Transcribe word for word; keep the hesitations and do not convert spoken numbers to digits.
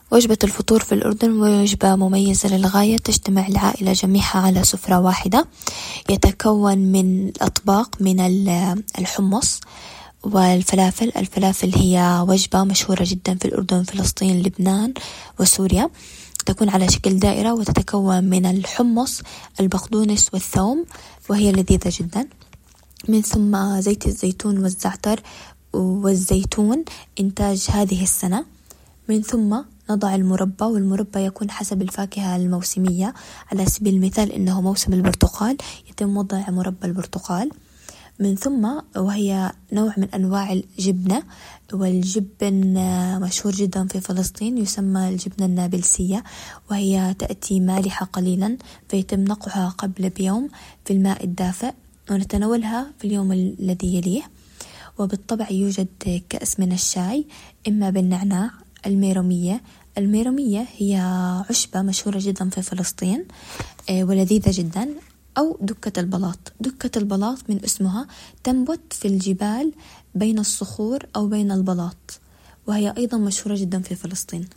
وجبة الفطور في الأردن وجبة مميزة للغاية، تجتمع العائلة جميعها على سفرة واحدة، يتكون من أطباق من الحمص والفلافل. الفلافل هي وجبة مشهورة جدا في الأردن، فلسطين، لبنان وسوريا. تكون على شكل دائرة وتتكون من الحمص، البقدونس والثوم، وهي لذيذة جدا. من ثم زيت الزيتون والزعتر والزيتون إنتاج هذه السنة. من ثم نضع المربى، والمربى يكون حسب الفاكهة الموسمية. على سبيل المثال إنه موسم البرتقال يتم وضع مربى البرتقال. من ثم وهي نوع من أنواع الجبنة، والجبن مشهور جدا في فلسطين، يسمى الجبنة النابلسية، وهي تأتي مالحة قليلا، فيتم نقعها قبل بيوم في الماء الدافئ ونتناولها في اليوم الذي يليه. وبالطبع يوجد كأس من الشاي، إما بالنعناع. الميرومية، الميرومية هي عشبة مشهورة جدا في فلسطين ولذيذة جدا. أو دكة البلاط. دكة البلاط من اسمها تنبت في الجبال بين الصخور أو بين البلاط، وهي أيضا مشهورة جدا في فلسطين.